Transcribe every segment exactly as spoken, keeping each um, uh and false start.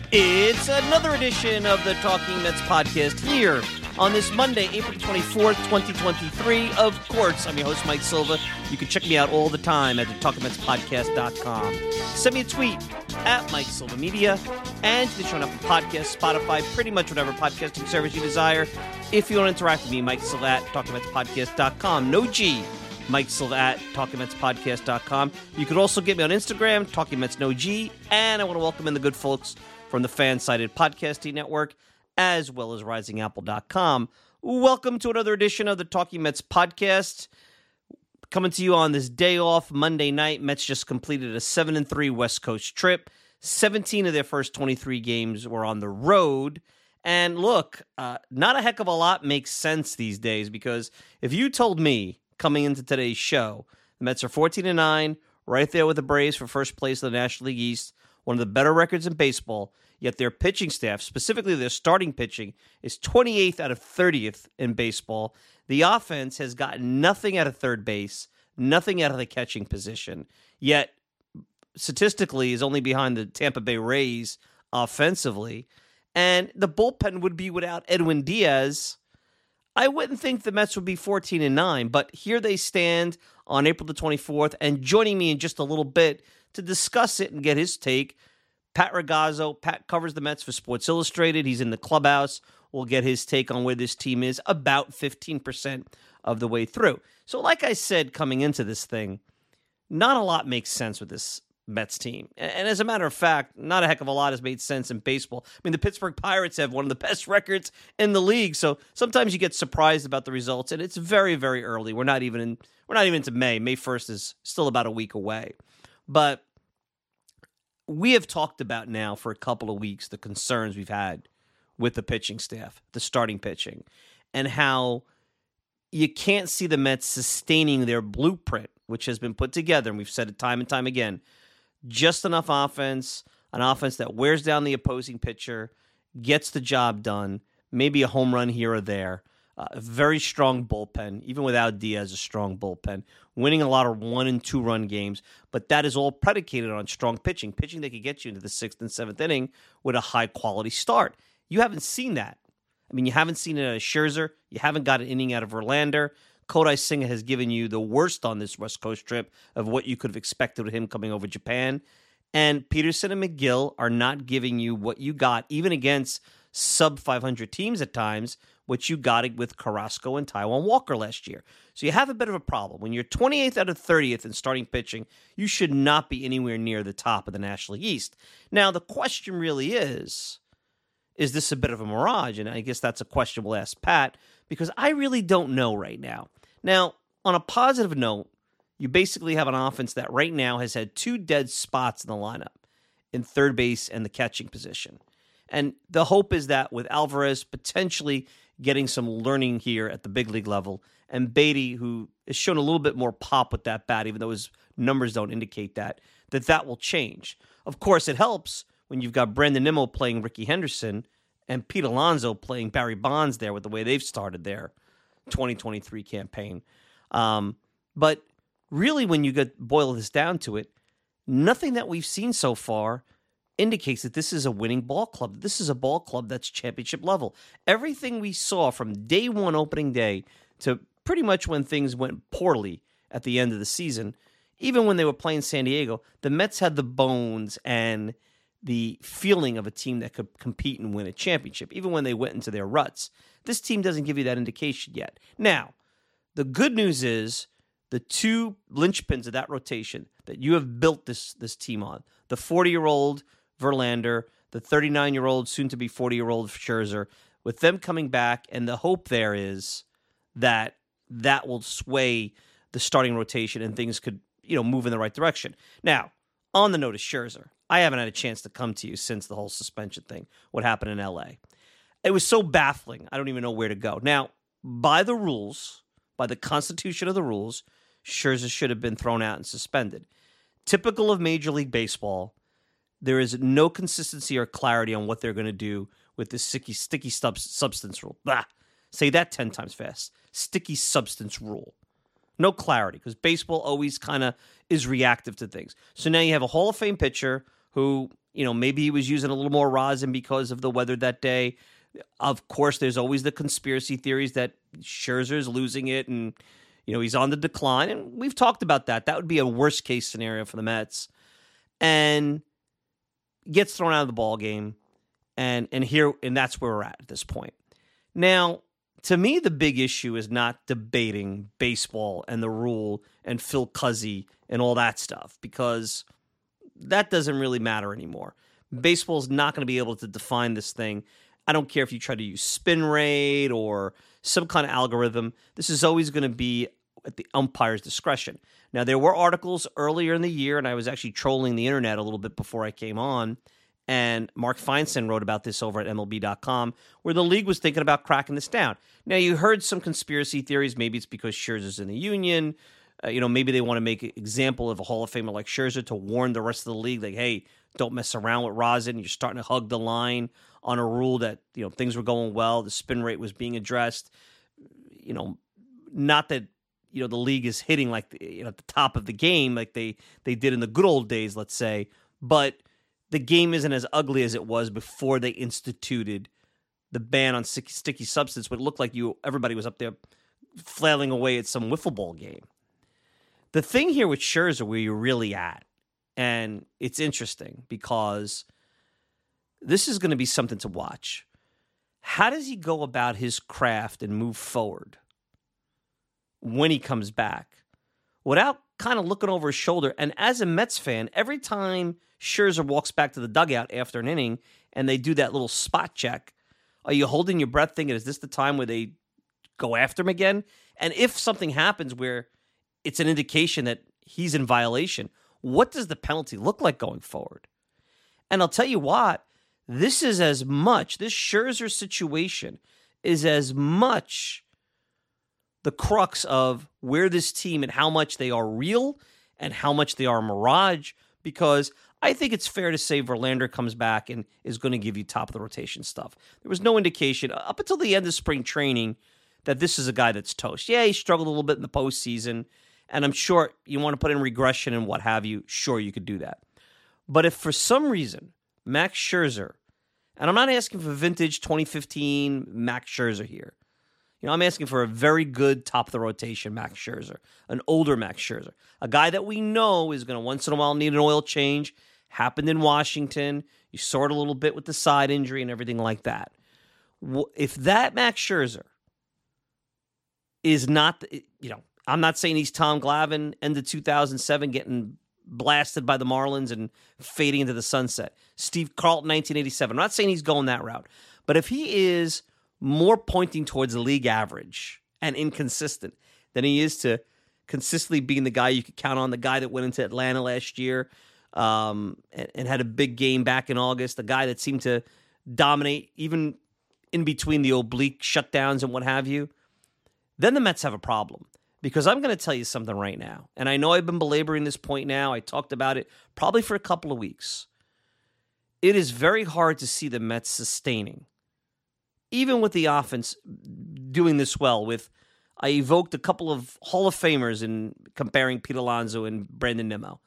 It's another edition of the Talking Mets podcast here on this Monday, April twenty-fourth, twenty twenty-three. Of course, I'm your host, Mike Silva. You can check me out all the time at the talking mets podcast dot com. Send me a tweet at Mike Silva Media and you can show up on podcast, Spotify, pretty much whatever podcasting service you desire. If you want to interact with me, Mike Silva at talking mets podcast dot com. No G. Mike Silva at talking mets podcast dot com. You could also get me on Instagram, Talking Mets No G. And I want to welcome in the good folks from the fan-sided podcasting network, as well as rising apple dot com. Welcome to another edition of the Talking Mets podcast. Coming to you on this day off, Monday night. Mets just completed a seven and three West Coast trip. seventeen of their first twenty-three games were on the road. And look, uh, not a heck of a lot makes sense these days, because if you told me coming into today's show, the Mets are fourteen and nine, right there with the Braves for first place in the National League East, one of the better records in baseball, yet their pitching staff, specifically their starting pitching, is twenty-eighth out of thirtieth in baseball. The offense has gotten nothing out of third base, nothing out of the catching position, yet statistically is only behind the Tampa Bay Rays offensively. And the bullpen would be without Edwin Diaz. I wouldn't think the Mets would be fourteen and nine, but here they stand on April the twenty-fourth, and joining me in just a little bit to discuss it and get his take, Pat Ragazzo. Pat covers the Mets for Sports Illustrated. He's in the clubhouse. We'll get his take on where this team is about fifteen percent of the way through. So like I said coming into this thing, not a lot makes sense with this Mets team. And as a matter of fact, not a heck of a lot has made sense in baseball. I mean, the Pittsburgh Pirates have one of the best records in the league, so sometimes you get surprised about the results, and it's very, very early. We're not even in, we're not even into May. May first is still about a week away. But we have talked about now for a couple of weeks the concerns we've had with the pitching staff, the starting pitching, and how you can't see the Mets sustaining their blueprint, which has been put together, and we've said it time and time again. Just enough offense, an offense that wears down the opposing pitcher, gets the job done, maybe a home run here or there. Uh, a very strong bullpen, even without Diaz, a strong bullpen. Winning a lot of one and two run games, but that is all predicated on strong pitching. Pitching that could get you into the sixth and seventh inning with a high quality start. You haven't seen that. I mean, you haven't seen it out of Scherzer. You haven't got an inning out of Verlander. Kodai Senga has given you the worst on this West Coast trip of what you could have expected with him coming over Japan. And Peterson and McGill are not giving you what you got, even against sub five hundred teams at times, what you got it with Carrasco and Taijuan Walker last year. So you have a bit of a problem. When you're twenty-eighth out of thirtieth in starting pitching, you should not be anywhere near the top of the National League East. Now, the question really is, is this a bit of a mirage? And I guess that's a question we'll ask Pat, because I really don't know right now. Now, on a positive note, you basically have an offense that right now has had two dead spots in the lineup, in third base and the catching position. And the hope is that with Alvarez potentially getting some learning here at the big league level, and Beatty, who has shown a little bit more pop with that bat, even though his numbers don't indicate that, that that will change. Of course, it helps when you've got Brandon Nimmo playing Ricky Henderson and Pete Alonso playing Barry Bonds there with the way they've started their twenty twenty-three campaign. Um, but really, when you get boil this down to it, nothing that we've seen so far indicates that this is a winning ball club. This is a ball club that's championship level. Everything we saw from day one opening day to pretty much when things went poorly at the end of the season, even when they were playing San Diego, the Mets had the bones and the feeling of a team that could compete and win a championship, even when they went into their ruts. This team doesn't give you that indication yet. Now, the good news is the two linchpins of that rotation that you have built this, this team on, the forty-year-old Verlander, the thirty-nine-year-old, soon-to-be forty-year-old Scherzer, with them coming back, and the hope there is that that will sway the starting rotation and things could, you know, move in the right direction. Now, on the note of Scherzer, I haven't had a chance to come to you since the whole suspension thing, what happened in L A. It was so baffling, I don't even know where to go. Now, by the rules, by the constitution of the rules, Scherzer should have been thrown out and suspended. Typical of Major League Baseball, there is no consistency or clarity on what they're going to do with this sticky, sticky stub- substance rule. Bah! Say that ten times fast. Sticky substance rule. No clarity, because baseball always kind of is reactive to things. So now you have a Hall of Fame pitcher who, you know, maybe he was using a little more rosin because of the weather that day. Of course, there's always the conspiracy theories that Scherzer's losing it and, you know, he's on the decline. And we've talked about that. That would be a worst case scenario for the Mets. And gets thrown out of the ball game. And and here and that's where we're at at this point. Now, to me, the big issue is not debating baseball and the rule and Phil Cuzzy and all that stuff, because that doesn't really matter anymore. Baseball is not going to be able to define this thing. I don't care if you try to use spin rate or some kind of algorithm. This is always going to be at the umpire's discretion. Now, there were articles earlier in the year, and I was actually trolling the internet a little bit before I came on, and Mark Feinstein wrote about this over at M L B dot com, where the league was thinking about cracking this down. Now, you heard some conspiracy theories. Maybe it's because Scherzer's in the union. Uh, you know, maybe they want to make an example of a Hall of Famer like Scherzer to warn the rest of the league, like, hey, don't mess around with rosin. You're starting to hug the line on a rule that, you know, things were going well. The spin rate was being addressed. You know, not that, you know, the league is hitting like, the, you know, at the top of the game like they, they did in the good old days, let's say. But the game isn't as ugly as it was before they instituted the ban on sticky, sticky substance. But it looked like you everybody was up there flailing away at some wiffle ball game. The thing here with Scherzer, where you're really at, and it's interesting because this is going to be something to watch. How does he go about his craft and move forward when he comes back without kind of looking over his shoulder? And as a Mets fan, every time Scherzer walks back to the dugout after an inning and they do that little spot check, are you holding your breath thinking, is this the time where they go after him again? And if something happens where it's an indication that he's in violation, what does the penalty look like going forward? And I'll tell you what, this is as much, this Scherzer situation is as much the crux of where this team and how much they are real and how much they are mirage, because I think it's fair to say Verlander comes back and is going to give you top of the rotation stuff. There was no indication up until the end of spring training that this is a guy that's toast. Yeah, he struggled a little bit in the postseason, and I'm sure you want to put in regression and what have you. Sure, you could do that. But if for some reason Max Scherzer, and I'm not asking for vintage twenty fifteen Max Scherzer here. You know, I'm asking for a very good top of the rotation Max Scherzer, an older Max Scherzer, a guy that we know is going to once in a while need an oil change. Happened in Washington. You saw it a little bit with the side injury and everything like that. If that Max Scherzer is not, you know, I'm not saying he's Tom Glavine, end of two thousand seven, getting blasted by the Marlins and fading into the sunset. Steve Carlton, nineteen eighty-seven. I'm not saying he's going that route. But if he is more pointing towards the league average and inconsistent than he is to consistently being the guy you could count on, the guy that went into Atlanta last year um, and, and had a big game back in August, the guy that seemed to dominate even in between the oblique shutdowns and what have you, then the Mets have a problem. Because I'm going to tell you something right now, and I know I've been belaboring this point now. I talked about it probably for a couple of weeks. It is very hard to see the Mets sustaining, even with the offense doing this well. With I evoked a couple of Hall of Famers in comparing Pete Alonso and Brandon Nimmo.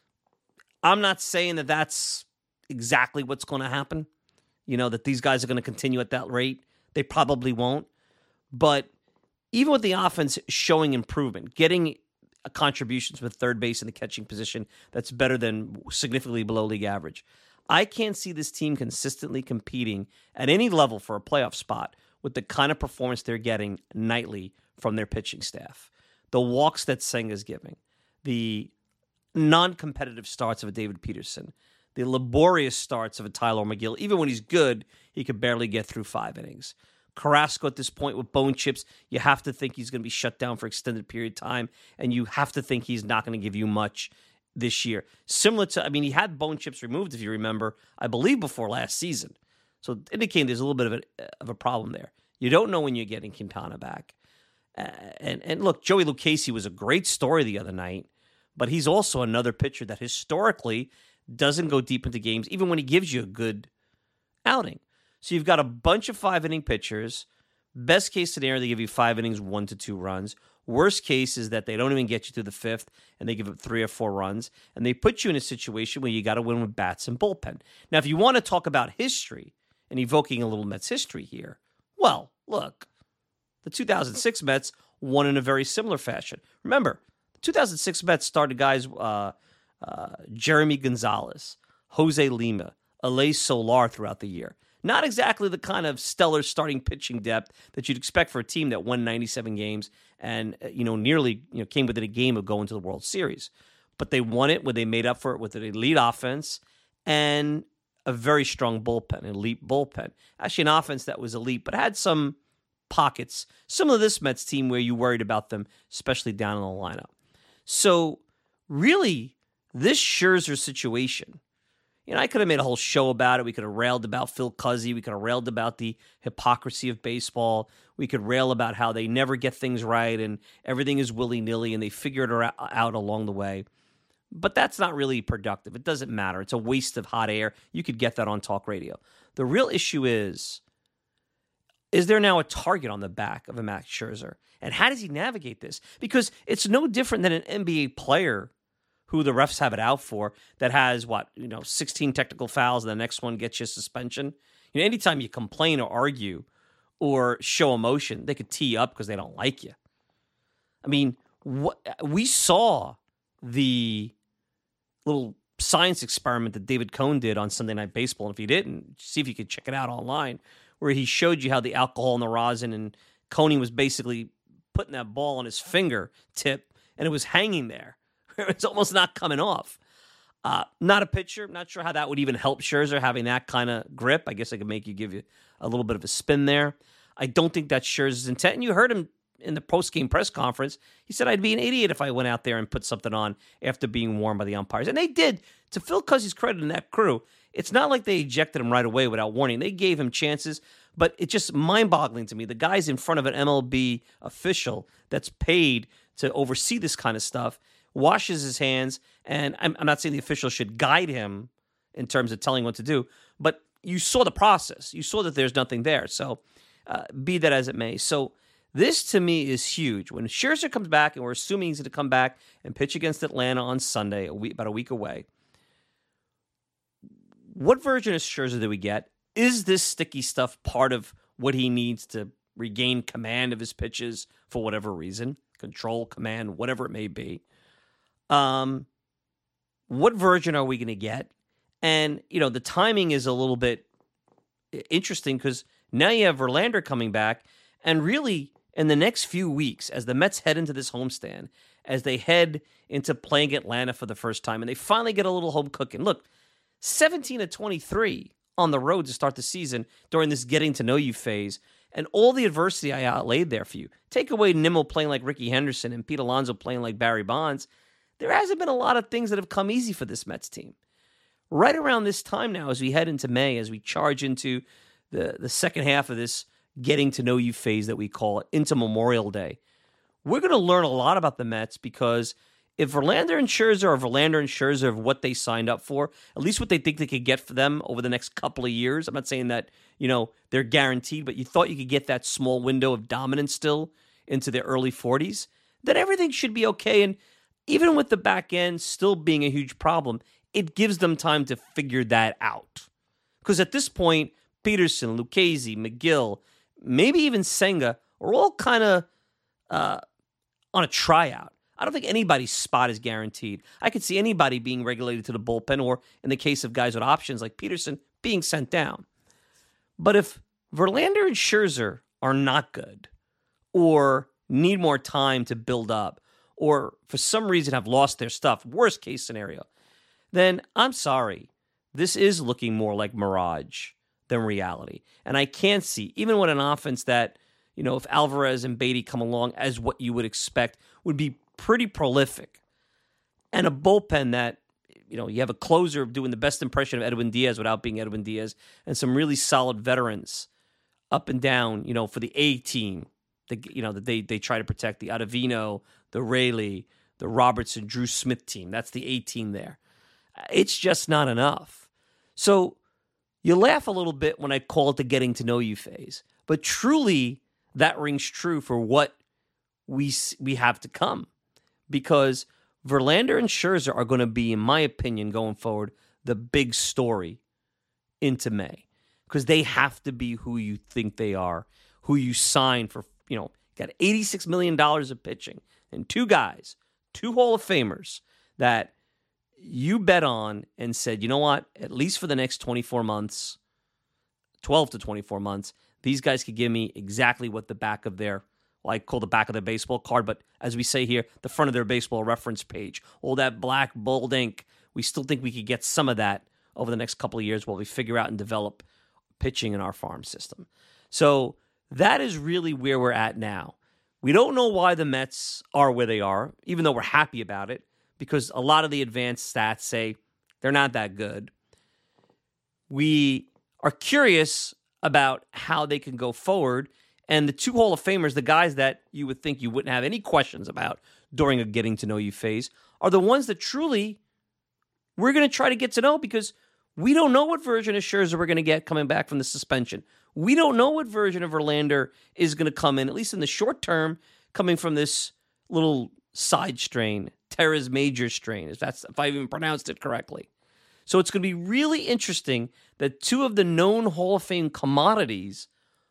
I'm not saying that that's exactly what's going to happen. You know, that these guys are going to continue at that rate. They probably won't. But even with the offense showing improvement, getting a contributions with third base in the catching position that's better than significantly below league average, I can't see this team consistently competing at any level for a playoff spot with the kind of performance they're getting nightly from their pitching staff. The walks that Senga's giving, the non-competitive starts of a David Peterson, the laborious starts of a Tyler McGill. Even when he's good, he could barely get through five innings. Carrasco at this point with bone chips, you have to think he's going to be shut down for extended period of time, and you have to think he's not going to give you much this year. Similar to, I mean, he had bone chips removed, if you remember, I believe before last season. So indicating there's a little bit of a, of a problem there. You don't know when you're getting Quintana back. Uh, and, and look, Joey Lucchesi was a great story the other night, but he's also another pitcher that historically doesn't go deep into games, even when he gives you a good outing. So you've got a bunch of five-inning pitchers. Best case scenario, they give you five innings, one to two runs. Worst case is that they don't even get you to the fifth and they give up three or four runs, and they put you in a situation where you got to win with bats and bullpen. Now, if you want to talk about history and evoking a little Mets history here, well, look, the two thousand six Mets won in a very similar fashion. Remember, the two thousand six Mets started guys uh, uh, Jeremy Gonzalez, Jose Lima, Alay Solar throughout the year. Not exactly the kind of stellar starting pitching depth that you'd expect for a team that won ninety-seven games and, you know, nearly, you know, came within a game of going to the World Series. But they won it when they made up for it with an elite offense and a very strong bullpen, an elite bullpen. Actually, an offense that was elite, but had some pockets, similar to this Mets team where you worried about them, especially down in the lineup. So, really, this Scherzer situation, you know, I could have made a whole show about it. We could have railed about Phil Cuzzy. We could have railed about the hypocrisy of baseball. We could rail about how they never get things right and everything is willy-nilly and they figure it out along the way. But that's not really productive. It doesn't matter. It's a waste of hot air. You could get that on talk radio. The real issue is, is there now a target on the back of a Max Scherzer? And how does he navigate this? Because it's no different than an N B A player who the refs have it out for, that has, what, you know, sixteen technical fouls, and the next one gets you a suspension. You know, anytime you complain or argue or show emotion, they could tee you up because they don't like you. I mean, what, we saw the little science experiment that David Cohn did on Sunday Night Baseball, and if you didn't, see if you could check it out online, where he showed you how the alcohol and the rosin, and Coney was basically putting that ball on his finger tip, and it was hanging there. It's almost not coming off. Uh, not a pitcher. Not sure how that would even help Scherzer, having that kind of grip. I guess I could make you give you a little bit of a spin there. I don't think that's Scherzer's intent. And you heard him in the post-game press conference. He said, I'd be an idiot if I went out there and put something on after being warned by the umpires. And they did. To Phil Cuzzy's credit and that crew, it's not like they ejected him right away without warning. They gave him chances, but it's just mind-boggling to me. The guy's in front of an M L B official that's paid to oversee this kind of stuff, washes his hands, and I'm, I'm not saying the official should guide him in terms of telling what to do, but you saw the process. You saw that there's nothing there. So uh, be that as it may. So this, to me, is huge. When Scherzer comes back, and we're assuming he's going to come back and pitch against Atlanta on Sunday, a week, about a week away, what version of Scherzer do we get? Is this sticky stuff part of what he needs to regain command of his pitches for whatever reason? Control, command, whatever it may be. Um, what version are we going to get? And, you know, the timing is a little bit interesting because now you have Verlander coming back, and really in the next few weeks, as the Mets head into this homestand, as they head into playing Atlanta for the first time, and they finally get a little home cooking. Look, seventeen of twenty-three on the road to start the season during this getting to know you phase, and all the adversity I outlaid there for you. Take away Nimmo playing like Ricky Henderson and Pete Alonso playing like Barry Bonds. There hasn't been a lot of things that have come easy for this Mets team. Right around this time now, as we head into May, as we charge into the, the second half of this getting to know you phase that we call it, into Memorial Day, we're going to learn a lot about the Mets, because if Verlander and Scherzer are Verlander and Scherzer of what they signed up for, at least what they think they could get for them over the next couple of years, I'm not saying that, you know, they're guaranteed, but you thought you could get that small window of dominance still into their early forties, then everything should be okay. And even with the back end still being a huge problem, it gives them time to figure that out. Because at this point, Peterson, Lucchesi, McGill, maybe even Senga are all kind of uh, on a tryout. I don't think anybody's spot is guaranteed. I could see anybody being regulated to the bullpen, or in the case of guys with options like Peterson, being sent down. But if Verlander and Scherzer are not good, or need more time to build up, or for some reason have lost their stuff, worst case scenario, then I'm sorry. This is looking more like mirage than reality. And I can't see, even with an offense that, you know, if Alvarez and Beatty come along as what you would expect, would be pretty prolific, and a bullpen that, you know, you have a closer doing the best impression of Edwin Diaz without being Edwin Diaz, and some really solid veterans up and down, you know, for the A team, the, you know, that they, they try to protect, the Ottavino, the Raley, the Robertson, Drew Smith team. That's the A team there. It's just not enough. So you laugh a little bit when I call it the getting to know you phase, but truly that rings true for what we we have to come, because Verlander and Scherzer are going to be, in my opinion, going forward, the big story into May, because they have to be who you think they are, who you sign for, you know, got eighty-six million dollars of pitching and two guys, two Hall of Famers that you bet on and said, you know what, at least for the next twenty-four months, twelve to twenty-four months, these guys could give me exactly what the back of their, well, I call the back of their baseball card, but as we say here, the front of their baseball reference page, all that black bold ink. We still think we could get some of that over the next couple of years while we figure out and develop pitching in our farm system. So that is really where we're at now. We don't know why the Mets are where they are, even though we're happy about it, because a lot of the advanced stats say they're not that good. We are curious about how they can go forward, and the two Hall of Famers, the guys that you would think you wouldn't have any questions about during a getting to know you phase, are the ones that truly we're going to try to get to know, because we don't know what version of Scherzer we're going to get coming back from the suspension. We don't know what version of Verlander is going to come in, at least in the short term, coming from this little side strain, teres major strain, if that's if I even pronounced it correctly. So it's going to be really interesting that two of the known Hall of Fame commodities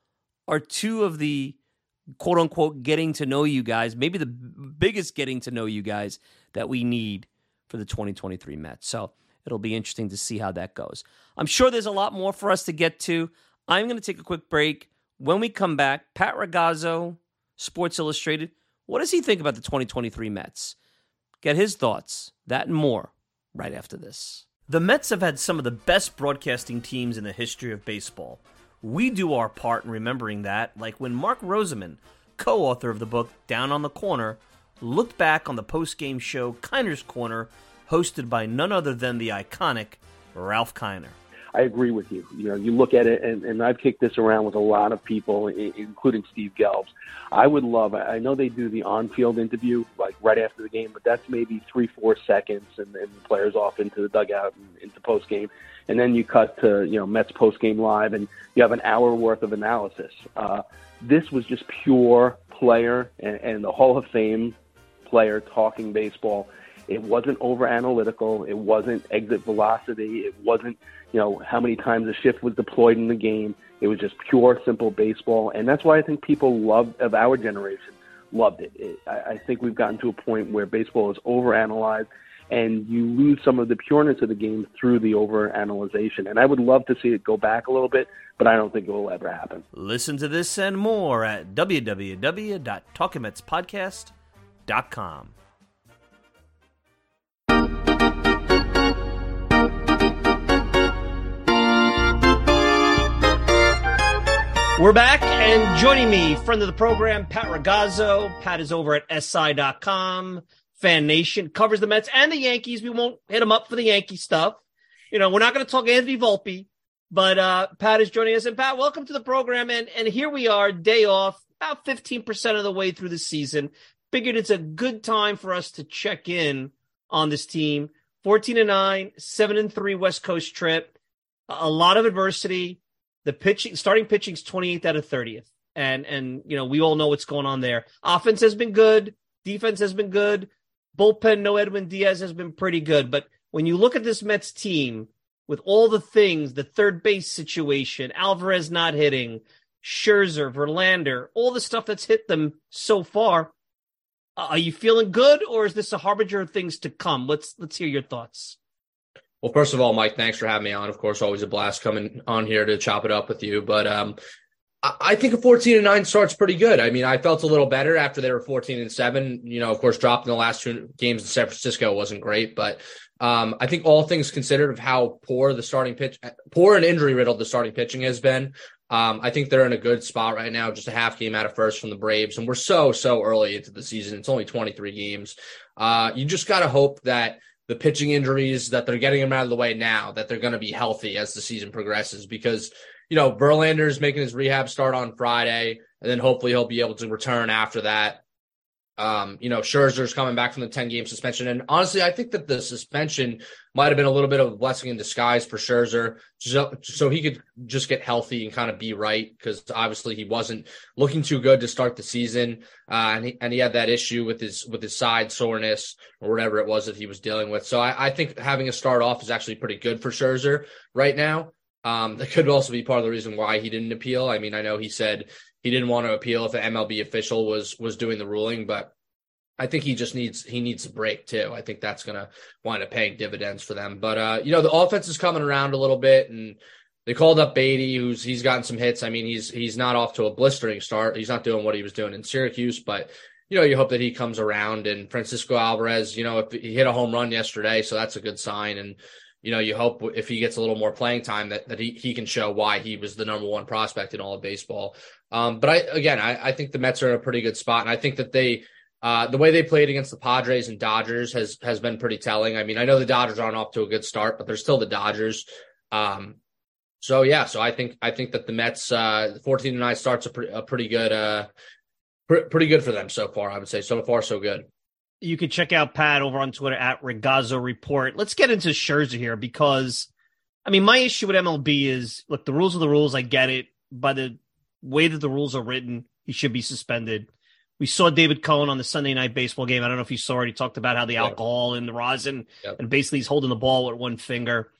are two of the quote-unquote getting to know you guys, maybe the biggest getting to know you guys that we need for the twenty twenty-three Mets. So it'll be interesting to see how that goes. I'm sure there's a lot more for us to get to. I'm going to take a quick break. When we come back, Pat Ragazzo, Sports Illustrated, what does he think about the twenty twenty-three Mets? Get his thoughts, that and more, right after this. The Mets have had some of the best broadcasting teams in the history of baseball. We do our part in remembering that, like when Mark Roseman, co-author of the book Down on the Corner, looked back on the post-game show Kiner's Corner, hosted by none other than the iconic Ralph Kiner. I agree with you. You know, you look at it, and, and I've kicked this around with a lot of people, including Steve Gelbs. I would love, I know they do the on-field interview, like right after the game, but that's maybe three, four seconds, and then the players off into the dugout and into post-game. And then you cut to, you know, Mets post-game live, and you have an hour worth of analysis. Uh, this was just pure player and, and the Hall of Fame player talking baseball. It wasn't over-analytical. It wasn't exit velocity. It wasn't, you know, how many times a shift was deployed in the game. It was just pure, simple baseball. And that's why I think people loved, of our generation, loved it. it I, I think we've gotten to a point where baseball is over-analyzed, and you lose some of the pureness of the game through the over-analyzation. And I would love to see it go back a little bit, but I don't think it will ever happen. Listen to this and more at w w w dot talking mets podcast dot com. We're back, and joining me, friend of the program, Pat Ragazzo. Pat is over at S I dot com, Fan Nation, covers the Mets and the Yankees. We won't hit him up for the Yankee stuff. You know, we're not going to talk Anthony Volpe, but uh, Pat is joining us. And Pat, welcome to the program. And, and here we are, day off, about fifteen percent of the way through the season. Figured it's a good time for us to check in on this team. fourteen and nine, seven and three West Coast trip, a lot of adversity. The pitching, starting pitching's twenty-eighth out of thirtieth. And, and, you know, we all know what's going on there. Offense has been good. Defense has been good. Bullpen, no Edwin Diaz, has been pretty good. But when you look at this Mets team with all the things, the third base situation, Alvarez not hitting, Scherzer, Verlander, all the stuff that's hit them so far, uh, are you feeling good, or is this a harbinger of things to come? Let's, let's hear your thoughts. Well, first of all, Mike, thanks for having me on. Of course, always a blast coming on here to chop it up with you. But um, I, I think a fourteen and nine start's pretty good. I mean, I felt a little better after they were fourteen and seven. You know, of course, dropped in the last two games in San Francisco wasn't great. But um, I think all things considered of how poor the starting pitch, poor and injury riddled the starting pitching has been, um, I think they're in a good spot right now. Just a half game out of first from the Braves, and we're so so early into the season. It's only twenty-three games. Uh, you just gotta hope that the pitching injuries, that they're getting them out of the way now, that they're going to be healthy as the season progresses, because, you know, Verlander's making his rehab start on Friday, and then hopefully he'll be able to return after that. Um, you know, Scherzer's coming back from the ten-game suspension. And honestly, I think that the suspension might have been a little bit of a blessing in disguise for Scherzer, so, so he could just get healthy and kind of be right, because obviously he wasn't looking too good to start the season. Uh, and, he, and he had that issue with his with his side soreness or whatever it was that he was dealing with. So I, I think having a start off is actually pretty good for Scherzer right now. Um, that could also be part of the reason why he didn't appeal. I mean, I know he said he didn't want to appeal if an M L B official was was doing the ruling, but I think he just needs he needs a break too. I think that's going to wind up paying dividends for them. But uh, you know, the offense is coming around a little bit, and they called up Beatty, who's he's gotten some hits. I mean, he's he's not off to a blistering start. He's not doing what he was doing in Syracuse, but you know, you hope that he comes around. And Francisco Alvarez, you know, if he hit a home run yesterday, so that's a good sign. And you know, you hope if he gets a little more playing time that, that he, he can show why he was the number one prospect in all of baseball. Um, but I, again, I, I think the Mets are in a pretty good spot. And I think that they, uh, the way they played against the Padres and Dodgers has, has been pretty telling. I mean, I know the Dodgers aren't off to a good start, but they're still the Dodgers. Um, so yeah, so I think, I think that the Mets, uh, fourteen to nine starts a, pre- a pretty good, uh, pre- pretty good for them so far. I would say so far, so good. You can check out Pat over on Twitter at Regazzo Report. Let's get into Scherzer here because, I mean, my issue with M L B is, look, the rules are the rules. I get it. By the way that the rules are written, he should be suspended. We saw David Cohen on the Sunday Night Baseball game. I don't know if you saw it. He talked about how the alcohol and the rosin, yep. and basically he's holding the ball with one finger.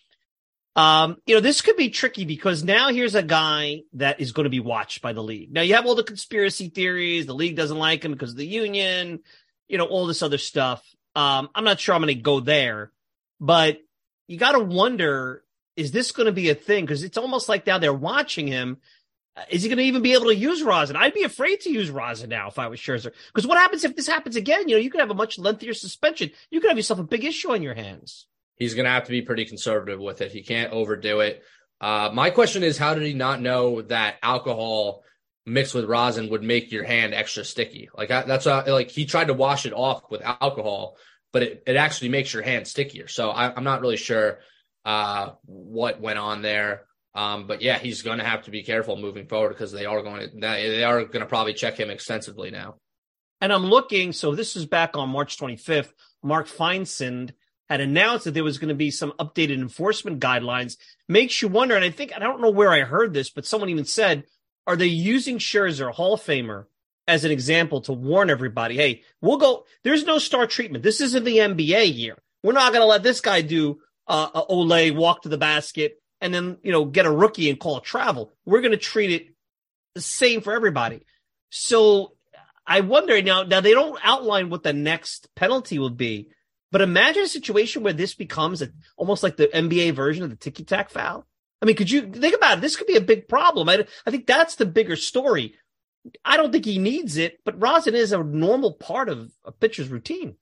Um, you know, this could be tricky because now here's a guy that is going to be watched by the league. Now, you have all the conspiracy theories. The league doesn't like him because of the union. You know, all this other stuff. Um, I'm not sure I'm going to go there, but you got to wonder, is this going to be a thing? Because it's almost like now they're watching him. Uh, is he going to even be able to use rosin? I'd be afraid to use rosin now if I was Scherzer. Because what happens if this happens again? You know, you could have a much lengthier suspension. You could have yourself a big issue on your hands. He's going to have to be pretty conservative with it. He can't overdo it. Uh, my question is, how did he not know that alcohol mixed with rosin would make your hand extra sticky? Like that's a, like he tried to wash it off with alcohol, but it, it actually makes your hand stickier. So I, I'm not really sure uh, what went on there. Um, but yeah, he's going to have to be careful moving forward because they are going to, they are going to probably check him extensively now. And I'm looking, so this is back on March twenty-fifth. Mark Feinsand had announced that there was going to be some updated enforcement guidelines. Makes you wonder, and I think, I don't know where I heard this, but someone even said, are they using Scherzer, Hall of Famer, as an example to warn everybody, hey, we'll go, there's no star treatment. This isn't the N B A year. We're not going to let this guy do uh, a Olay, walk to the basket, and then, you know, get a rookie and call it travel. We're going to treat it the same for everybody. So I wonder now, now they don't outline what the next penalty will be, but imagine a situation where this becomes a, almost like the N B A version of the ticky-tack foul. I mean, could you think about it? This could be a big problem. I, I think that's the bigger story. I don't think he needs it, but rosin is a normal part of a pitcher's routine.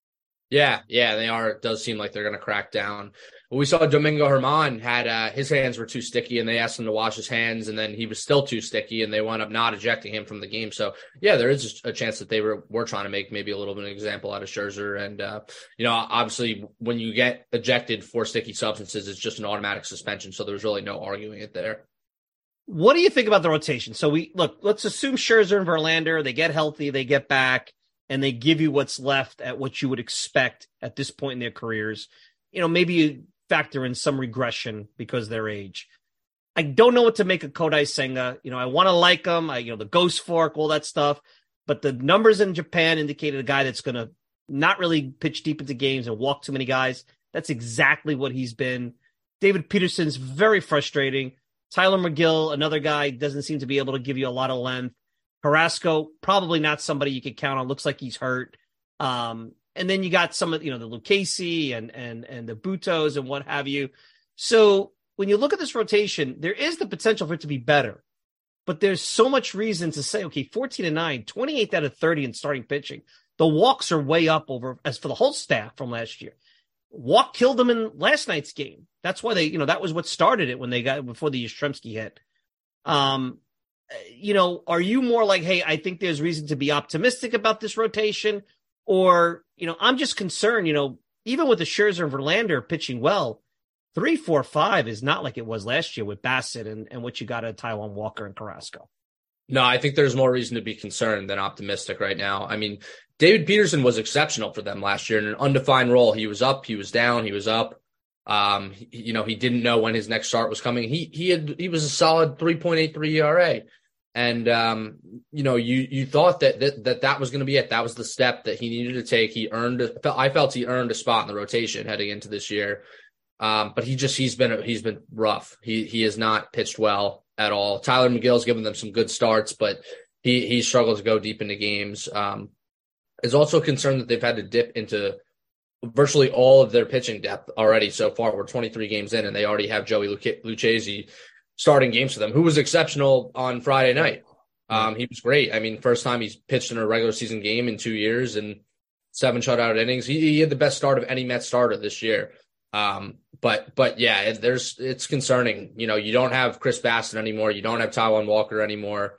Yeah, yeah, they are. It does seem like they're going to crack down. We saw Domingo Germán had uh, his hands were too sticky, and they asked him to wash his hands, and then he was still too sticky, and they wound up not ejecting him from the game. So, yeah, there is a chance that they were, were trying to make maybe a little bit of an example out of Scherzer. And, uh, you know, obviously when you get ejected for sticky substances, it's just an automatic suspension, so there's really no arguing it there. What do you think about the rotation? So, we look, let's assume Scherzer and Verlander, they get healthy, they get back, and they give you what's left at what you would expect at this point in their careers. You know, maybe you factor in some regression because of their age. I don't know what to make of Kodai Senga. You know, I want to like him. I, you know, the ghost fork, all that stuff. But the numbers in Japan indicated a guy that's going to not really pitch deep into games and walk too many guys. That's exactly what he's been. David Peterson's very frustrating. Tyler McGill, another guy, doesn't seem to be able to give you a lot of length. Carrasco, probably not somebody you could count on. Looks like he's hurt. Um, and then you got some of, you know, the Lucchesi and, and, and the Butos and what have you. So when you look at this rotation, there is the potential for it to be better, but there's so much reason to say, okay, fourteen and nine, twenty-eight out of thirty in starting pitching. The walks are way up over as for the whole staff from last year. Walk killed them in last night's game. That's why they, you know, that was what started it when they got, before the Yastrzemski hit. Um, you know, are you more like, hey, I think there's reason to be optimistic about this rotation? Or, you know, I'm just concerned, you know, even with the Scherzer and Verlander pitching well, three, four, five is not like it was last year with Bassett and, and what you got at Taijuan Walker and Carrasco. No, I think there's more reason to be concerned than optimistic right now. I mean, David Peterson was exceptional for them last year in an undefined role. He was up, he was down, he was up. Um, he, you know, he didn't know when his next start was coming. He he had he was a solid three point eight three E R A. And, um, you know, you you thought that that that, that was going to be it. That was the step that he needed to take. He earned – I felt he earned a spot in the rotation heading into this year. Um, but he just – he's been he's been rough. He he has not pitched well at all. Tyler McGill's given them some good starts, but he, he struggled to go deep into games. Um, is also concerned that they've had to dip into virtually all of their pitching depth already so far. We're twenty-three games in, and they already have Joey Lucchesi starting games for them, who was exceptional on Friday night. Um, he was great. I mean, first time he's pitched in a regular season game in two years and seven shutout innings. He, he had the best start of any Mets starter this year. Um, but, but yeah, it, there's, it's concerning. You know, you don't have Chris Bassett anymore. You don't have Taijuan Walker anymore.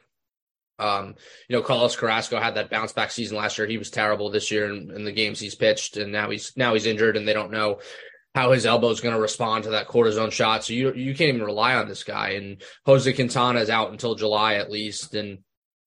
Um, you know, Carlos Carrasco had that bounce back season last year. He was terrible this year in, in the games he's pitched, and now he's, now he's injured, and they don't know how his elbow is going to respond to that cortisone shot. So you you can't even rely on this guy. And Jose Quintana is out until July at least. And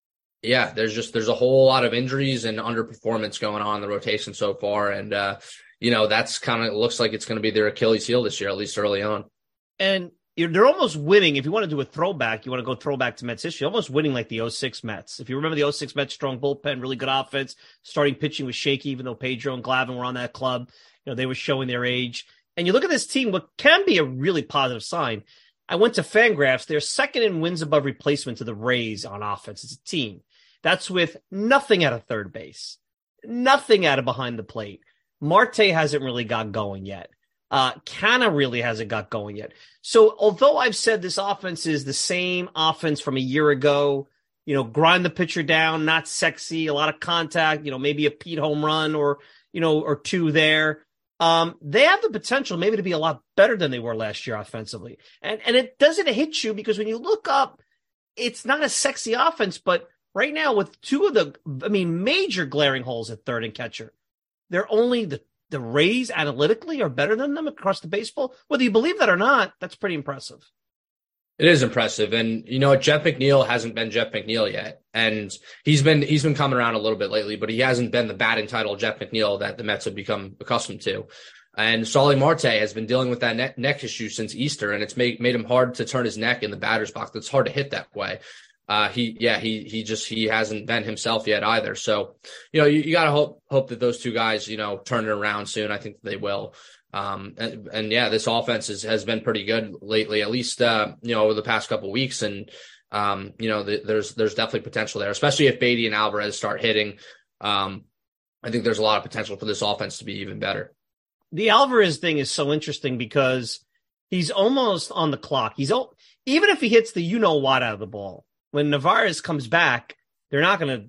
yeah, there's just there's a whole lot of injuries and underperformance going on in the rotation so far. And uh, you know, that's kind of looks like it's going to be their Achilles heel this year, at least early on. And you're, they're almost winning. If you want to do a throwback, you want to go throwback to Mets history, almost winning like the oh six Mets. If you remember the oh six Mets, strong bullpen, really good offense, starting pitching was shaky, even though Pedro and Glavine were on that club. You know, they were showing their age. And you look at this team, what can be a really positive sign. I went to Fangraphs. They're second in wins above replacement to the Rays on offense as a team. That's with nothing out of third base, nothing out of behind the plate. Marte hasn't really got going yet. Uh, Canna really hasn't got going yet. So although I've said this offense is the same offense from a year ago, you know, grind the pitcher down, not sexy, a lot of contact, you know, maybe a Pete home run or, you know, or two there. Um, they have the potential maybe to be a lot better than they were last year offensively. And and it doesn't hit you because when you look up, it's not a sexy offense, but right now with two of the, I mean, major glaring holes at third and catcher, they're only the, the Rays analytically are better than them across the baseball. Whether you believe that or not, that's pretty impressive. It is impressive. And, you know, Jeff McNeil hasn't been Jeff McNeil yet. And he's been he's been coming around a little bit lately, but he hasn't been the batting title Jeff McNeil that the Mets have become accustomed to. And Starling Marte has been dealing with that neck, neck issue since Easter, and it's made, made him hard to turn his neck in the batter's box. It's hard to hit that way. Uh, he, yeah, he he just he hasn't been himself yet either. So, you know, you, you got to hope hope that those two guys, you know, turn it around soon. I think they will. Um, and, and yeah, this offense is, has been pretty good lately, at least, uh, you know, over the past couple of weeks. And, um, you know, the, there's, there's definitely potential there, especially if Beatty and Alvarez start hitting. Um, I think there's a lot of potential for this offense to be even better. The Alvarez thing is so interesting because he's almost on the clock. He's even if he hits the, you know what, out of the ball, when Narvaez comes back, they're not going to,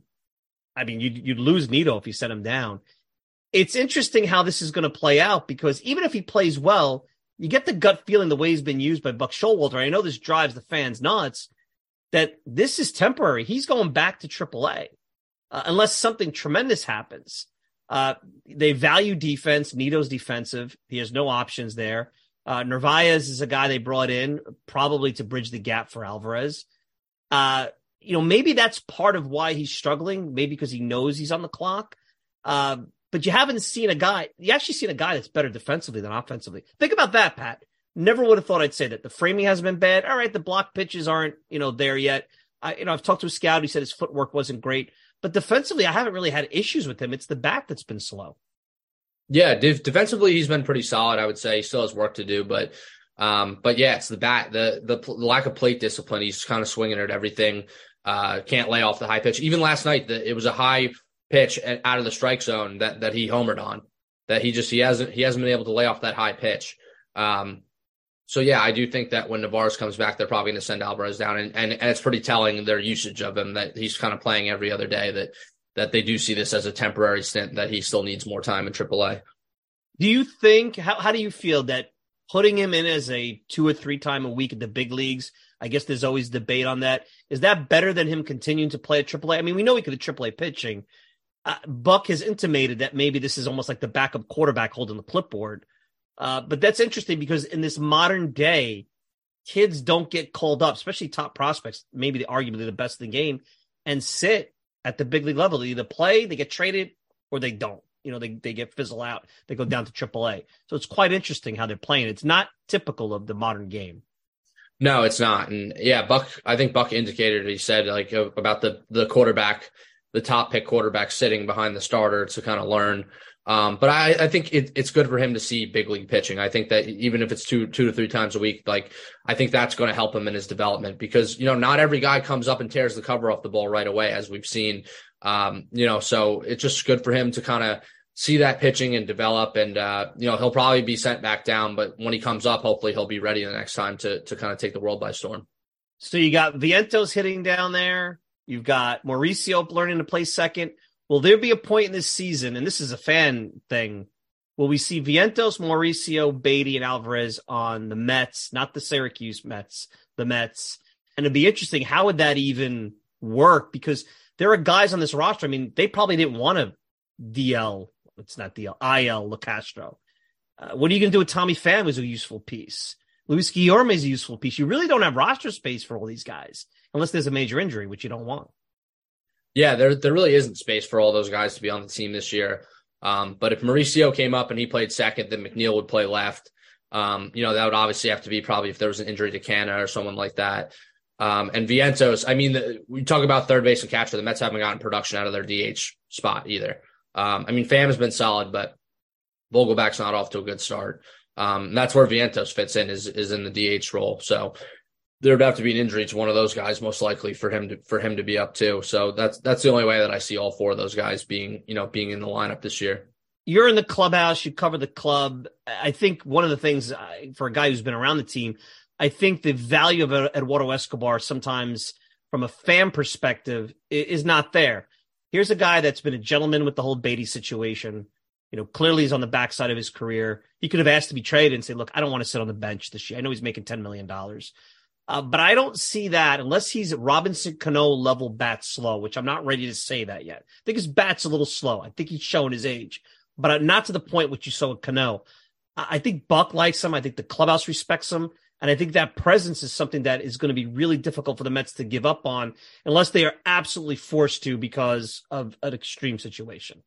I mean, you'd, you'd lose Nito if you set him down. It's interesting how this is going to play out because even if he plays well, you get the gut feeling the way he's been used by Buck Showalter. I know this drives the fans nuts that this is temporary. He's going back to triple A uh, unless something tremendous happens. Uh, they value defense. Nito's defensive. He has no options there. Uh, Narvaez is a guy they brought in probably to bridge the gap for Alvarez. Uh, you know, maybe that's part of why he's struggling, maybe because he knows he's on the clock. Uh, But you haven't seen a guy, you actually seen a guy that's better defensively than offensively. Think about that, Pat. Never would have thought I'd say that. The framing hasn't been bad. All right, the block pitches aren't, you know, there yet. I, you know, I've talked to a scout who said his footwork wasn't great. But defensively, I haven't really had issues with him. It's the bat that's been slow. Yeah, def- defensively, he's been pretty solid, I would say. He still has work to do. But, um, but yeah, it's the bat, the, the the lack of plate discipline. He's kind of swinging at everything. Uh, can't lay off the high pitch. Even last night, the, it was a high pitch out of the strike zone that that he homered on, that he just he hasn't he hasn't been able to lay off that high pitch. Um, so yeah, I do think that when Narvaez comes back, they're probably going to send Alvarez down, and, and and it's pretty telling their usage of him that he's kind of playing every other day. That that they do see this as a temporary stint, that he still needs more time in triple A. Do you think how how do you feel that putting him in as a two or three time a week at the big leagues? I guess there's always debate on that. Is that better than him continuing to play at triple A? I mean, we know he could have triple A pitching. Uh, Buck has intimated that maybe this is almost like the backup quarterback holding the clipboard. Uh, but that's interesting because in this modern day, kids don't get called up, especially top prospects, maybe the arguably the best in the game, and sit at the big league level. They either play, they get traded, or they don't. You know, they, they get fizzle out. They go down to triple A. So it's quite interesting how they're playing. It's not typical of the modern game. No, it's not. And yeah, Buck, I think Buck indicated, he said like about the, the quarterback, the top pick quarterback sitting behind the starter to kind of learn. Um, but I, I think it, it's good for him to see big league pitching. I think that even if it's two, two to three times a week, like I think that's going to help him in his development because, you know, not every guy comes up and tears the cover off the ball right away, as we've seen. Um, you know, so it's just good for him to kind of see that pitching and develop. And, uh, you know, he'll probably be sent back down, but when he comes up, hopefully he'll be ready the next time to, to kind of take the world by storm. So you got Vientos hitting down there. You've got Mauricio learning to play second. Will there be a point in this season, and this is a fan thing, will we see Vientos, Mauricio, Beatty, and Alvarez on the Mets, not the Syracuse Mets, the Mets? And it'd be interesting, how would that even work? Because there are guys on this roster, I mean, they probably didn't want to D L, it's not D L, I L LeCastro. Uh, what are you going to do with Tommy Pham, who's a useful piece? Luis Guillorme is a useful piece. You really don't have roster space for all these guys, unless there's a major injury, which you don't want. Yeah, there there really isn't space for all those guys to be on the team this year. Um, but if Mauricio came up and he played second, then McNeil would play left. Um, you know, that would obviously have to be probably if there was an injury to Canna or someone like that. Um, and Vientos, I mean, the, we talk about third base and catcher. The Mets haven't gotten production out of their D H spot either. Um, I mean, Pham has been solid, but Vogelback's not off to a good start. Um, that's where Vientos fits in, is is in the D H role. So there would have to be an injury to one of those guys, most likely, for him to for him to be up too. So that's that's the only way that I see all four of those guys being, you know, being in the lineup this year. You're in the clubhouse. You cover the club. I think one of the things uh, for a guy who's been around the team, I think the value of Eduardo Escobar sometimes from a fan perspective is not there. Here's a guy that's been a gentleman with the whole Beatty situation. You know, clearly he's on the backside of his career. He could have asked to be traded and say, look, I don't want to sit on the bench this year. I know he's making ten million dollars. Uh, but I don't see that unless he's Robinson Cano level bat slow, which I'm not ready to say that yet. I think his bat's a little slow. I think he's showing his age, but not to the point which you saw with Cano. I think Buck likes him. I think the clubhouse respects him. And I think that presence is something that is going to be really difficult for the Mets to give up on unless they are absolutely forced to because of an extreme situation.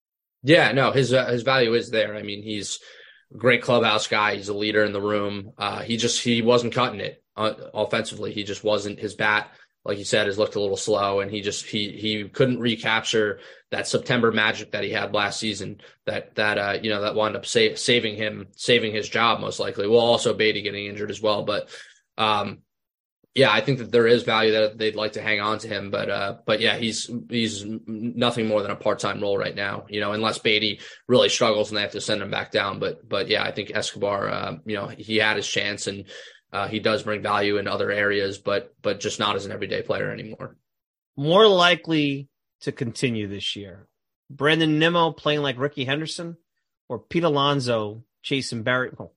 Yeah, no, his uh, his value is there. I mean, he's a great clubhouse guy. He's a leader in the room. Uh, he just he wasn't cutting it uh, offensively. He just wasn't. His bat, like you said, has looked a little slow, and he just he he couldn't recapture that September magic that he had last season. That that uh, you know that wound up sa- saving him, saving his job most likely. Well, also Beatty getting injured as well, but um, yeah, I think that there is value that they'd like to hang on to him, but uh, but yeah, he's he's nothing more than a part-time role right now, you know, unless Beatty really struggles and they have to send him back down. But but yeah, I think Escobar, uh, you know, he had his chance and uh, he does bring value in other areas, but but just not as an everyday player anymore. More likely to continue this year, Brandon Nimmo playing like Ricky Henderson, or Pete Alonso chasing Barry. Well,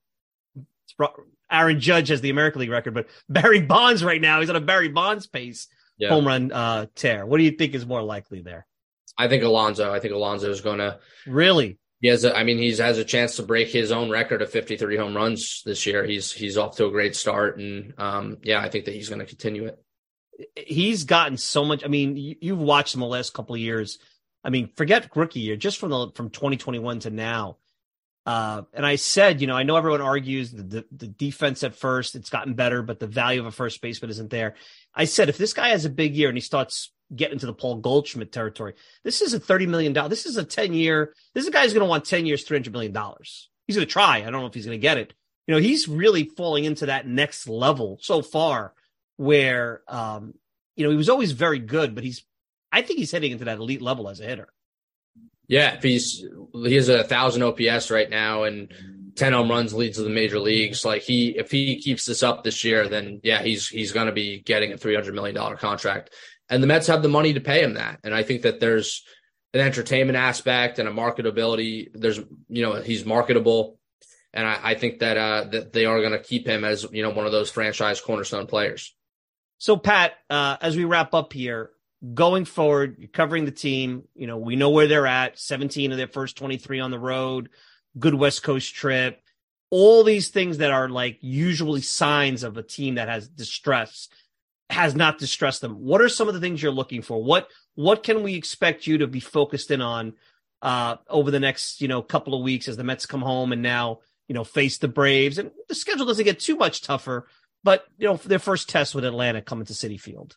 Aaron Judge has the American League record, but Barry Bonds right now, he's on a Barry Bonds pace yeah. home run uh, tear. What do you think is more likely there? I think Alonso. I think Alonso is going to really. He has. A, I mean, he has a chance to break his own record of fifty-three home runs this year. He's he's off to a great start, and um, yeah, I think that he's going to continue it. He's gotten so much. I mean, you, you've watched him the last couple of years. I mean, forget rookie year, just from the from twenty twenty-one to now. Uh, and I said, you know, I know everyone argues the, the, the defense at first, it's gotten better, but the value of a first baseman isn't there. I said, if this guy has a big year and he starts getting to the Paul Goldschmidt territory, this is a thirty million dollars. This is a ten year. This is a guy who's going to want ten years, three hundred million dollars. He's going to try. I don't know if he's going to get it. You know, he's really falling into that next level so far where, um, you know, he was always very good, but he's, I think he's heading into that elite level as a hitter. Yeah, if he's he has a thousand O P S right now and ten home runs, leads to the major leagues. Like he, if he keeps this up this year, then yeah, he's he's going to be getting a three hundred million dollars contract, and the Mets have the money to pay him that. And I think that there's an entertainment aspect and a marketability. There's you know he's marketable, and I, I think that uh, that they are going to keep him as you know one of those franchise cornerstone players. So Pat, uh, as we wrap up here. Going forward, you're covering the team. You know, we know where they're at. seventeen of their first twenty-three on the road. Good West Coast trip. all these things that are like usually signs of a team that has distress has not distressed them. What are some of the things you're looking for? What what can we expect you to be focused in on uh, over the next, you know, couple of weeks as the Mets come home and now, you know, face the Braves? And the schedule doesn't get too much tougher, but, you know, their first test with Atlanta coming to Citi Field.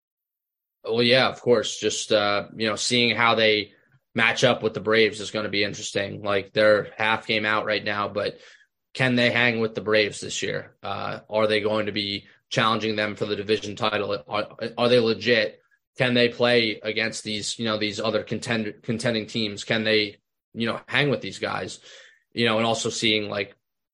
Well, yeah, of course. Just, uh, you know, seeing how they match up with the Braves is going to be interesting. Like, they're half game out right now, but can they hang with the Braves this year? Uh, are they going to be challenging them for the division title? Are, are they legit? Can they play against these, you know, these other contend, contending teams? Can they, you know, hang with these guys? You know, and also seeing, like,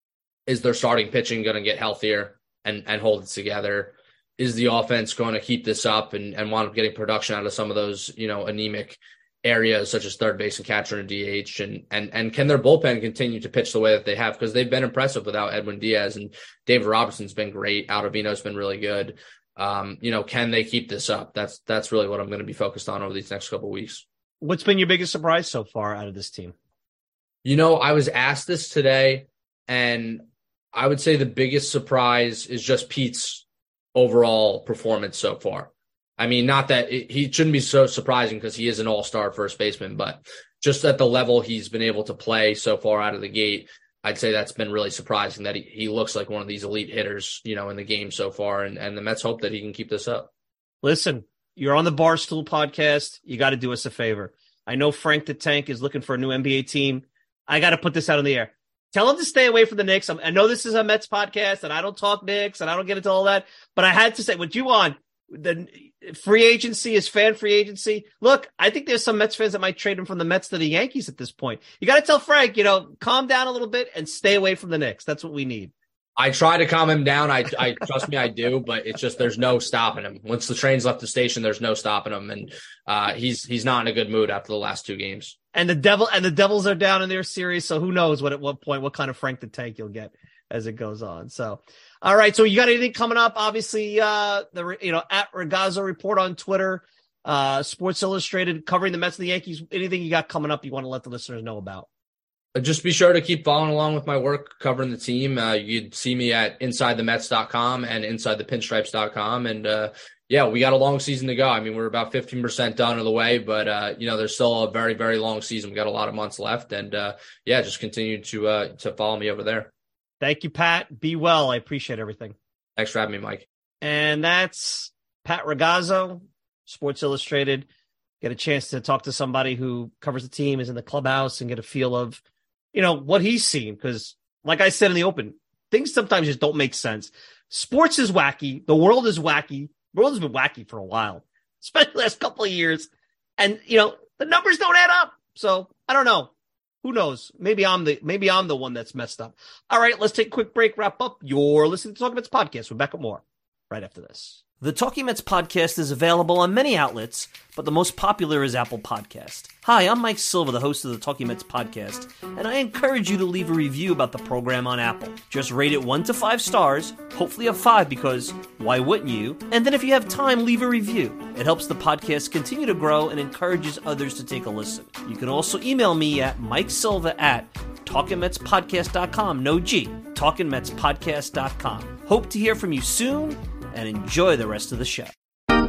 is their starting pitching going to get healthier and, and hold it together? Is the offense going to keep this up and, and wind up getting production out of some of those, you know, anemic areas such as third base and catcher and D H, and and and can their bullpen continue to pitch the way that they have, because they've been impressive without Edwin Diaz, and David Robertson's been great. Ottavino's been really good. Um, you know, can they keep this up? That's that's really what I'm going to be focused on over these next couple of weeks. What's been your biggest surprise so far out of this team? You know, I was asked this today, and I would say the biggest surprise is just Pete's overall performance so far. I mean, not that it, he shouldn't be so surprising because he is an all-star first baseman, but just at the level he's been able to play so far out of the gate, I'd say that's been really surprising that he, he looks like one of these elite hitters, you know, in the game so far. And, and the Mets hope that he can keep this up. Listen, you're on the Barstool podcast. You got to do us a favor. I know Frank the Tank is looking for a new N B A team. I got to put this out on the air. Tell him to stay away from the Knicks. I'm, I know this is a Mets podcast and I don't talk Knicks and I don't get into all that, but I had to say, with you on, the free agency is fan free agency. Look, I think there's some Mets fans that might trade him from the Mets to the Yankees at this point. You got to tell Frank, you know, calm down a little bit and stay away from the Knicks. That's what we need. I try to calm him down. I, I trust me, I do, but it's just, there's no stopping him. Once the train's left the station, there's no stopping him. And uh, he's, he's not in a good mood after the last two games. And the devil and the Devils are down in their series. So who knows what, at what point, what kind of Frank the Tank you'll get as it goes on. So, all right. So you got anything coming up? Obviously, uh, the, you know, at Ragazzo Report on Twitter, uh, Sports Illustrated covering the Mets and the Yankees. Anything you got coming up you want to let the listeners know about? Just be sure to keep following along with my work covering the team. Uh, you'd see me at inside the mets dot com and inside the pinstripes dot com. And, uh, yeah, we got a long season to go. I mean, we're about fifteen percent done of the way, but, uh, you know, there's still a very, very long season. We got a lot of months left. And, uh, yeah, just continue to, uh, to follow me over there. Thank you, Pat. Be well. I appreciate everything. Thanks for having me, Mike. And that's Pat Ragazzo, Sports Illustrated. Get a chance to talk to somebody who covers the team, is in the clubhouse, and get a feel of, you know, what he's seen. Because like I said in the open, things sometimes just don't make sense. Sports is wacky. The world is wacky. The world has been wacky for a while, especially the last couple of years. And, you know, the numbers don't add up. So I don't know. Who knows? Maybe I'm the maybe I'm the one that's messed up. All right, let's take a quick break, wrap up. You're listening to Talking Mets Podcast. We're back with more right after this. The Talking Mets Podcast is available on many outlets, but the most popular is Apple Podcast. Hi, I'm Mike Silva, the host of the Talking Mets Podcast, and I encourage you to leave a review about the program on Apple. Just rate it one to five stars, hopefully a five, because why wouldn't you? And then if you have time, leave a review. It helps the podcast continue to grow and encourages others to take a listen. You can also email me at mikesilva at talking mets podcast dot com. No G. talking mets podcast dot com. Hope to hear from you soon, and enjoy the rest of the show. All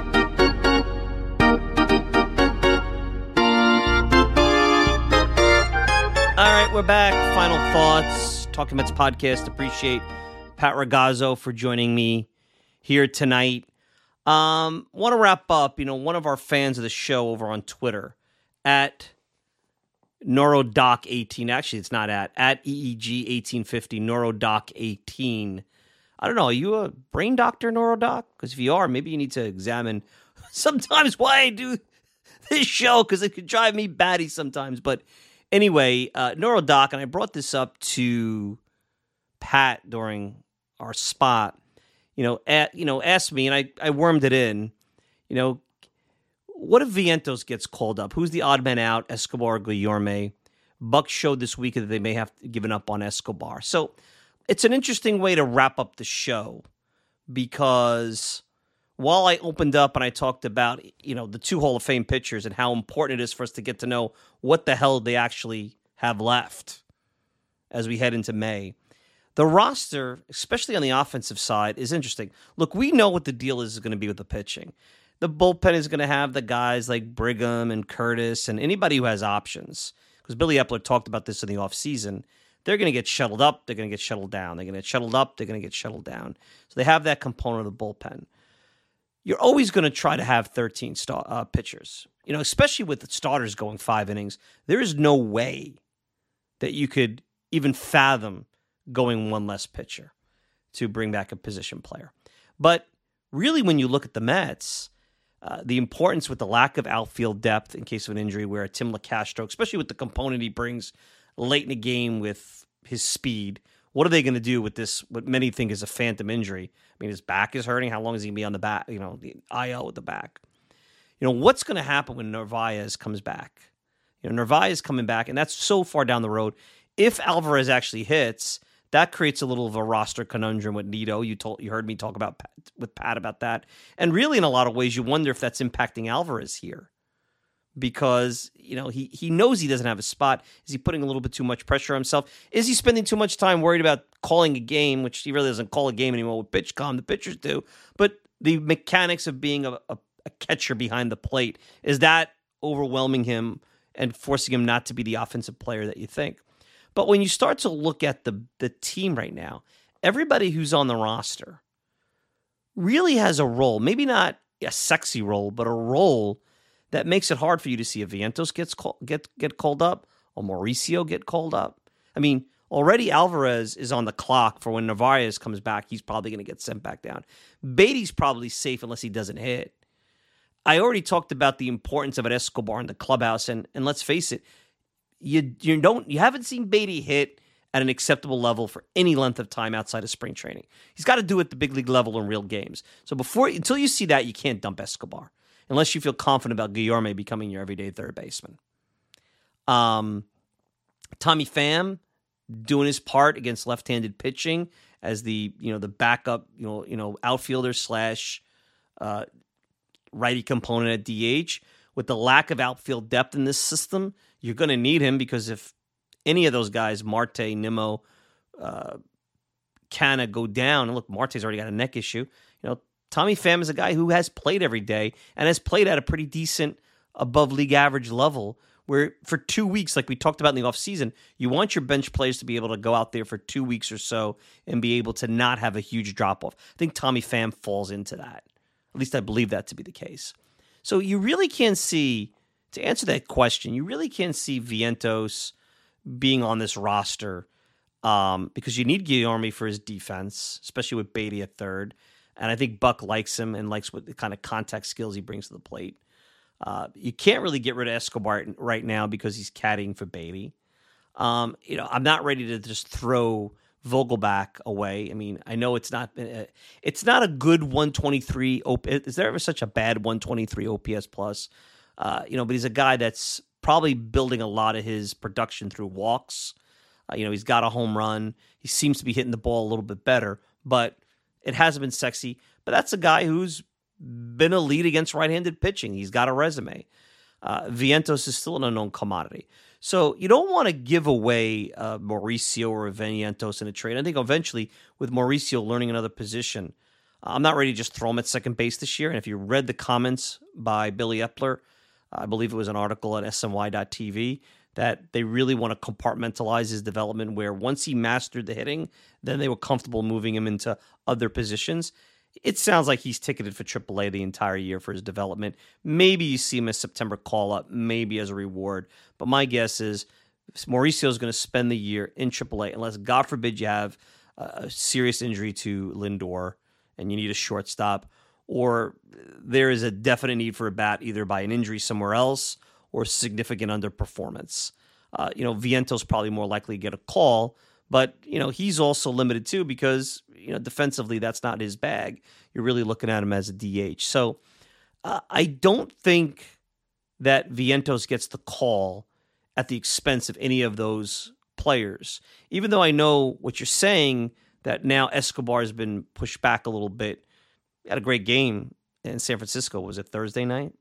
right, we're back. Final thoughts. Talking Mets Podcast. Appreciate Pat Ragazzo for joining me here tonight. Um, want to wrap up. You know, one of our fans of the show over on Twitter, at Neurodoc eighteen. Actually, it's not at. At E E G eighteen fifty, Neurodoc eighteen. I don't know, are you a brain doctor, Neurodoc? Because if you are, maybe you need to examine sometimes why I do this show, because it could drive me batty sometimes. But anyway, uh, Neurodoc, and I brought this up to Pat during our spot, you know, at, you know, asked me, and I, I wormed it in, you know, what if Vientos gets called up? Who's the odd man out, Escobar or Guillorme? Buck showed this week that they may have given up on Escobar. So it's an interesting way to wrap up the show, because while I opened up and I talked about, you know, the two Hall of Fame pitchers and how important it is for us to get to know what the hell they actually have left as we head into May, The roster, especially on the offensive side, is interesting. Look, we know what the deal is going to be with the pitching. The bullpen is going to have the guys like Brigham and Curtis and anybody who has options. Because Billy Epler talked about this in the offseason. They're going to get shuttled up. They're going to get shuttled down. They're going to get shuttled up. They're going to get shuttled down. So they have that component of the bullpen. You're always going to try to have thirteen star, uh, pitchers. You know, especially with the starters going five innings. There is no way that you could even fathom going one less pitcher to bring back a position player. But really, when you look at the Mets, uh, the importance with the lack of outfield depth in case of an injury, where Tim LeCastro, especially with the component he brings late in the game with his speed, what are they going to do with this, what many think is a phantom injury? I mean, his back is hurting. How long is he going to be on the back, you know, the I L with the back? You know, what's going to happen when Narvaez comes back? You know, Narvaez coming back, and that's so far down the road. If Alvarez actually hits, that creates a little of a roster conundrum with Nito. You told, you heard me talk about with Pat about that. And really, in a lot of ways, you wonder if that's impacting Alvarez here. Because, you know, he, he knows he doesn't have a spot. Is he putting a little bit too much pressure on himself? Is he spending too much time worried about calling a game, which he really doesn't call a game anymore with PitchCom, the pitchers do. But the mechanics of being a, a, a catcher behind the plate, is that overwhelming him and forcing him not to be the offensive player that you think? But when you start to look at the, the team right now, everybody who's on the roster really has a role. Maybe not a sexy role, but a role that makes it hard for you to see if Vientos gets call, get get called up or Mauricio get called up. I mean, already Alvarez is on the clock for when Narvaez comes back. He's probably going to get sent back down. Beatty's probably safe unless he doesn't hit. I already talked about the importance of an Escobar in the clubhouse, and and let's face it, you you don't you haven't seen Beatty hit at an acceptable level for any length of time outside of spring training. He's got to do it at the big league level in real games. So before until you see that, you can't dump Escobar unless you feel confident about Guillorme becoming your everyday third baseman. Um, Tommy Pham doing his part against left-handed pitching as the you know the backup you know you know outfielder slash uh, righty component at D H. With the lack of outfield depth in this system, you're going to need him because if any of those guys, Marte, Nimmo, uh, Canna go down, and look, Marte's already got a neck issue. You know, Tommy Pham is a guy who has played every day and has played at a pretty decent above league average level where for two weeks, like we talked about in the offseason, you want your bench players to be able to go out there for two weeks or so and be able to not have a huge drop-off. I think Tommy Pham falls into that. At least I believe that to be the case. So you really can't see, to answer that question, you really can't see Vientos being on this roster um, because you need Guillorme for his defense, especially with Beatty at third. And I think Buck likes him and likes what the kind of contact skills he brings to the plate. Uh, you can't really get rid of Escobar right now because he's caddying for Beatty. Um, you know, I'm not ready to just throw Vogelbach away. I mean, I know it's not uh, it's not a good one twenty-three. O P, is there ever such a bad one twenty-three O P S plus? Uh, you know, but he's a guy that's probably building a lot of his production through walks. Uh, you know, he's got a home run. He seems to be hitting the ball a little bit better, but it hasn't been sexy. But that's a guy who's been a lead against right-handed pitching. He's got a resume. Uh, Vientos is still an unknown commodity. So you don't want to give away uh, Mauricio or Vientos in a trade. I think eventually with Mauricio learning another position, uh, I'm not ready to just throw him at second base this year. And if you read the comments by Billy Epler, I believe it was an article at S M Y dot T V, that they really want to compartmentalize his development where once he mastered the hitting, then they were comfortable moving him into other positions. It sounds like he's ticketed for triple A the entire year for his development. Maybe you see him as September call-up, maybe as a reward. But my guess is Mauricio is going to spend the year in triple A unless, God forbid, you have a serious injury to Lindor and you need a shortstop, or there is a definite need for a bat either by an injury somewhere else or significant underperformance. Uh, you know, Vientos probably more likely to get a call, but, you know, he's also limited too because, you know, defensively, that's not his bag. You're really looking at him as a D H. So uh, I don't think that Vientos gets the call at the expense of any of those players, even though I know what you're saying, that now Escobar has been pushed back a little bit. He had a great game in San Francisco. Was it Thursday night?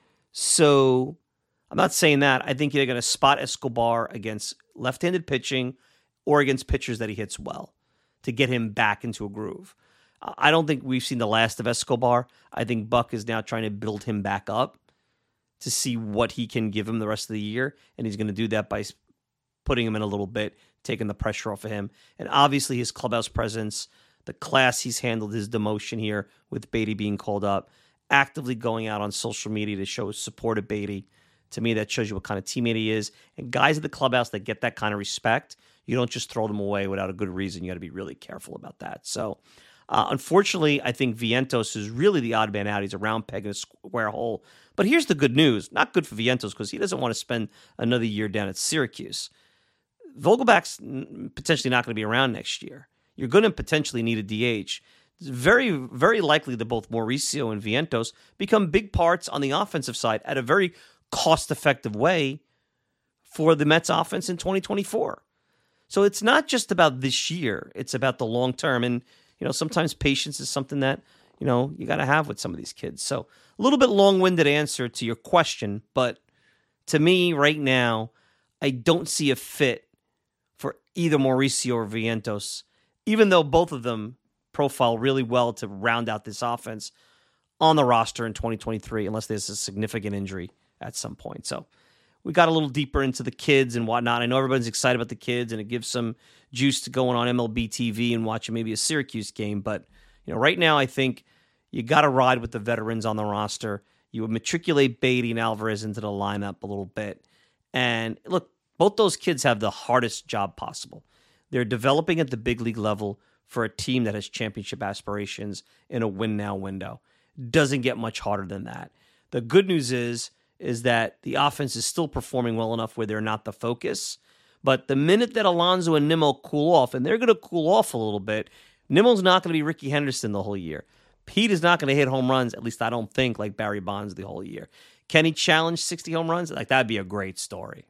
So I'm not saying that. I think they're going to spot Escobar against left-handed pitching or against pitchers that he hits well. to get him back into a groove. I don't think we've seen the last of Escobar. I think Buck is now trying to build him back up to see what he can give him the rest of the year, and he's going to do that by putting him in a little bit, taking the pressure off of him. And obviously his clubhouse presence, the class he's handled his demotion here with Beatty being called up, actively going out on social media to show his support of Beatty. To me, that shows you what kind of teammate he is. And guys at the clubhouse that get that kind of respect, you don't just throw them away without a good reason. You got to be really careful about that. So, uh, unfortunately, I think Vientos is really the odd man out. He's a round peg in a square hole. But here's the good news. Not good for Vientos because he doesn't want to spend another year down at Syracuse. Vogelback's potentially not going to be around next year. You're going to potentially need a D H. It's very, very likely that both Mauricio and Vientos become big parts on the offensive side at a very cost-effective way for the Mets offense in twenty twenty-four. So it's not just about this year. It's about the long term. And, you know, sometimes patience is something that, you know, you got to have with some of these kids. So a little bit long-winded answer to your question, but to me right now, I don't see a fit for either Mauricio or Vientos, even though both of them profile really well to round out this offense on the roster in twenty twenty-three, unless there's a significant injury at some point. So we got a little deeper into the kids and whatnot. I know everybody's excited about the kids, and it gives some juice to going on M L B T V and watching maybe a Syracuse game. But you know, right now I think you got to ride with the veterans on the roster. You would matriculate Beatty and Alvarez into the lineup a little bit. And look, both those kids have the hardest job possible. They're developing at the big league level for a team that has championship aspirations in a win-now window. Doesn't get much harder than that. The good news is, is that the offense is still performing well enough where they're not the focus. But the minute that Alonso and Nimmo cool off, and they're going to cool off a little bit, Nimmo's not going to be Ricky Henderson the whole year. Pete is not going to hit home runs, at least I don't think, like Barry Bonds the whole year. Can he challenge sixty home runs? Like, that'd be a great story.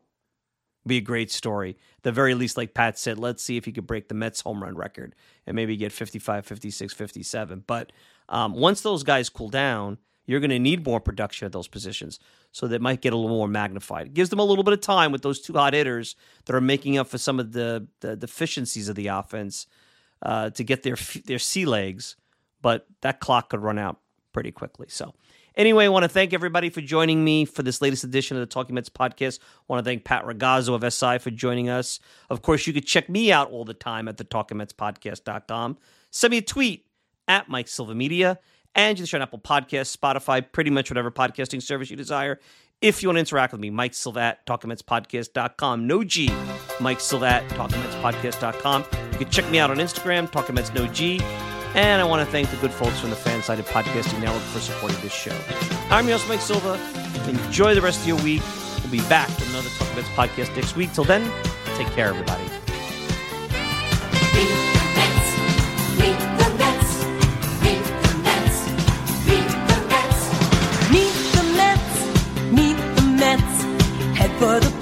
Be a great story. At the very least, like Pat said, let's see if he could break the Mets home run record and maybe get fifty-five, fifty-six, fifty-seven. But um, once those guys cool down, you're going to need more production at those positions. So that might get a little more magnified. It gives them a little bit of time with those two hot hitters that are making up for some of the, the deficiencies of the offense uh, to get their their sea legs. But that clock could run out pretty quickly. So anyway, I want to thank everybody for joining me for this latest edition of the Talking Mets podcast. I want to thank Pat Ragazzo of S I for joining us. Of course, you could check me out all the time at the talking mets podcast dot com. Send me a tweet at Mike Silva Media. And you can share on Apple Podcasts, Spotify, pretty much whatever podcasting service you desire. If you want to interact with me, Mike Silva at talking mets podcast dot com. No G, Mike Silva at talking mets podcast dot com. You can check me out on Instagram, Talking Mets No G. And I want to thank the good folks from the Fansided Podcasting Network for supporting this show. I'm your host, Mike Silva. Enjoy the rest of your week. We'll be back with another Talking Mets podcast next week. Till then, take care, everybody. Beat the Mets. Beat the Mets. Beat the Mets. Beat the Mets. Meet the Mets. Meet the Mets. Head for the